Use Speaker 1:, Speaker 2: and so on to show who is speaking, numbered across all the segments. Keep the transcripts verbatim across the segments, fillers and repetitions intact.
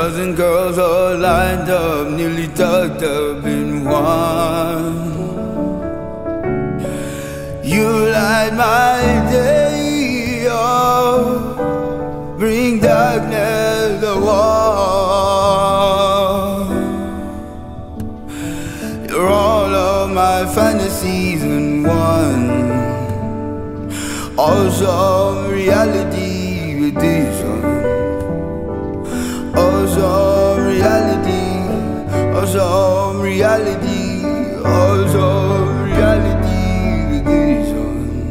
Speaker 1: dozen girls all lined up, nearly tucked up in one. You light my day up, bring darkness to war. You're all of my fantasies in one. Also reality with this one. Also reality, also reality, also reality with this one.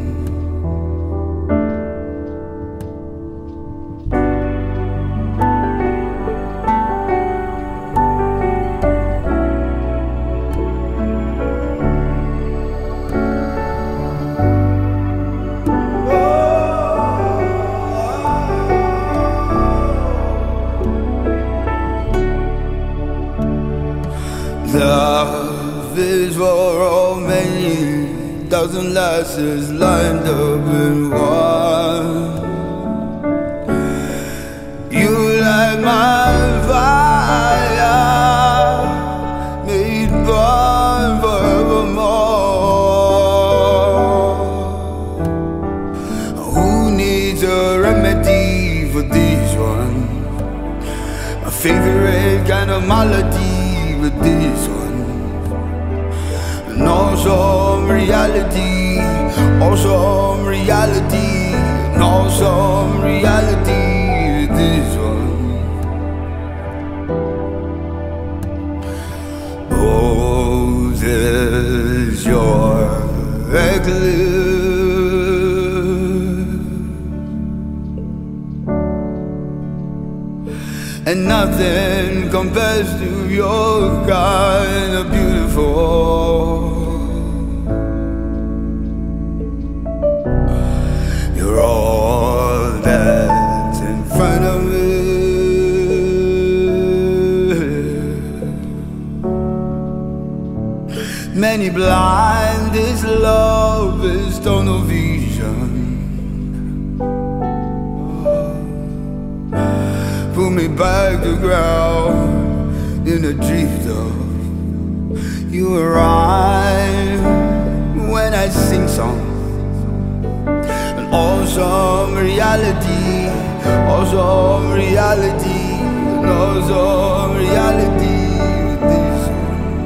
Speaker 1: Love is for all many, dozen lasses lined up in one. You light my fire, made burn forevermore. Who needs a remedy for this one? My favorite kind of melody with this one. And also reality, also reality, and also reality with this one. Oh, there's your eclipse, and nothing compares to your kind of beautiful. You're all that's in front of me. Many blind, this love is tunnel vision. Pull me back to ground in a drift of. You arrive when I sing songs, and also reality, also reality, and also reality with this one.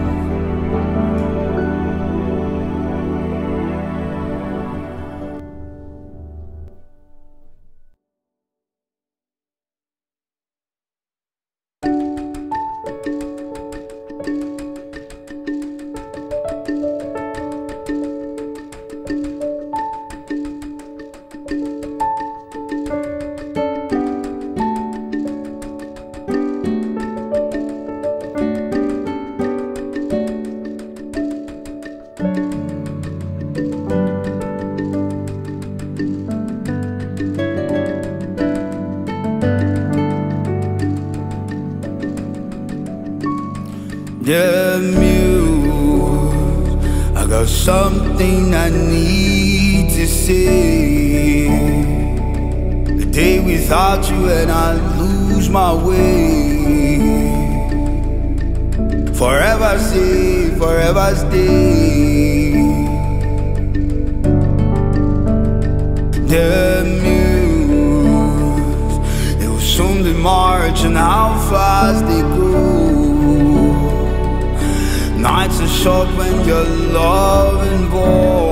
Speaker 1: Dear Muse, I got something I need to say. A day without you and I lose my way. Forever stay, forever stay. Dear Muse, it will soon be March and how fast they go. Nights are short when you're loving boy.